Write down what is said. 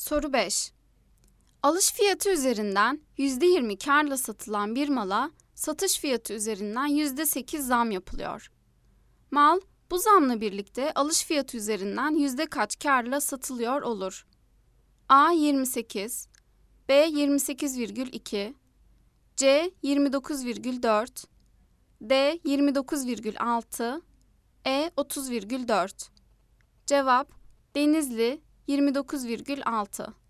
Soru 5. Alış fiyatı üzerinden %20 kârla satılan bir mala satış fiyatı üzerinden %8 zam yapılıyor. Mal bu zamla birlikte alış fiyatı üzerinden yüzde kaç kârla satılıyor olur? A. 28, B. 28,2, C. 29,4, D. 29,6, E. 30,4. Cevap Denizli 29,6.